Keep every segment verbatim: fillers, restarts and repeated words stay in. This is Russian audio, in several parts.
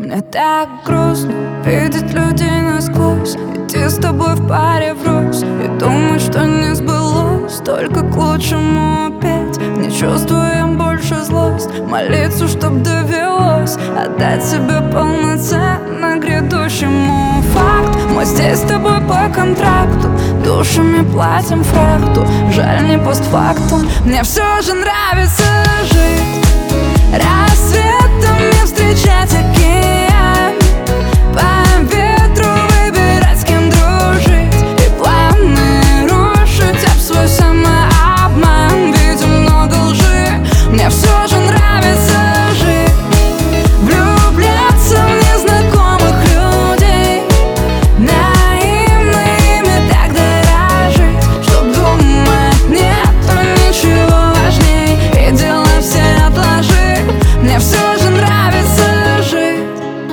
Мне так грустно видеть людей насквозь, идти с тобой в паре врозь и думать, что не сбылось, только к лучшему опять. Не чувствуем больше злость, молиться, чтоб довелось отдать себе полноценно грядущему. Факт, мы здесь с тобой по контракту, душами платим фрахту, жаль не постфактум. Мне все же нравится жить, рассветом не встречать океан, по ветру выбирать, с кем дружить, и планы рушить об свой самообман. Видим много лжи, мне все же нравится жить, влюбляться в незнакомых людей, наивно ими так дорожить, чтоб думать нету ничего важней, и дела все отложить. Мне все же нравится жить.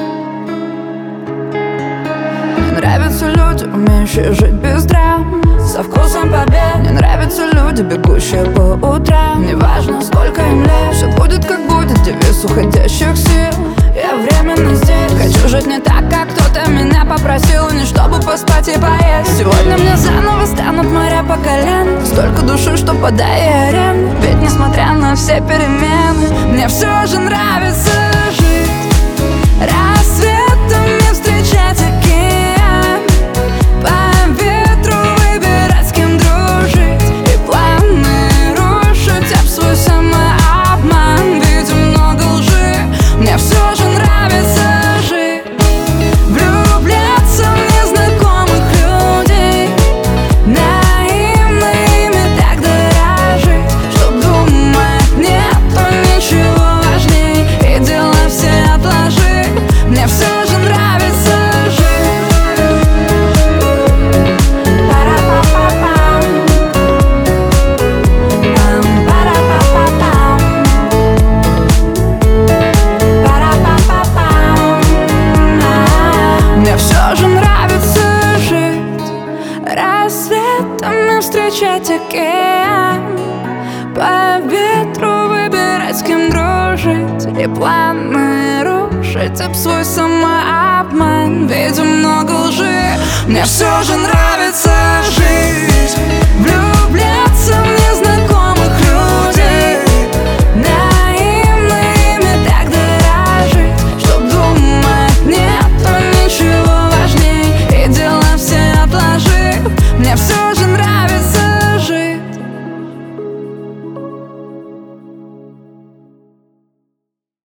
Мне нравятся люди, умеющие жить без драм, со вкусом побед. Мне нравятся люди, бегущие по утрам, неважно сколько им лет, все будет как будет, девиз уходящих сил. Я временно здесь, хочу жить не так, как кто-то меня попросил, не чтобы поспать и поесть. Сегодня мне заново станут моря по колено, столько души, что подай аренду. Ведь несмотря на все перемены, мне все же нравится жить, рассветом не встречать океан, по ветру выбирать, с кем дружить, и планы рушить об свой самообман. Видим много лжи, мне все же нравится жить, влюбляться в незнакомых людей, наивно ими так дорожить, чтоб думать нету ничего важней, и дела все отложить. Мне все же нравится жить. Пара-па-па-пам, пам-пара-па-па-пам, пара-па-па-пам. Мне все же нравится жить, рассветом не встречать океан, по ветру выбирать, с кем дружить, и планы рушить об свой самообман. Видим много лжи, мне все же нравится жить,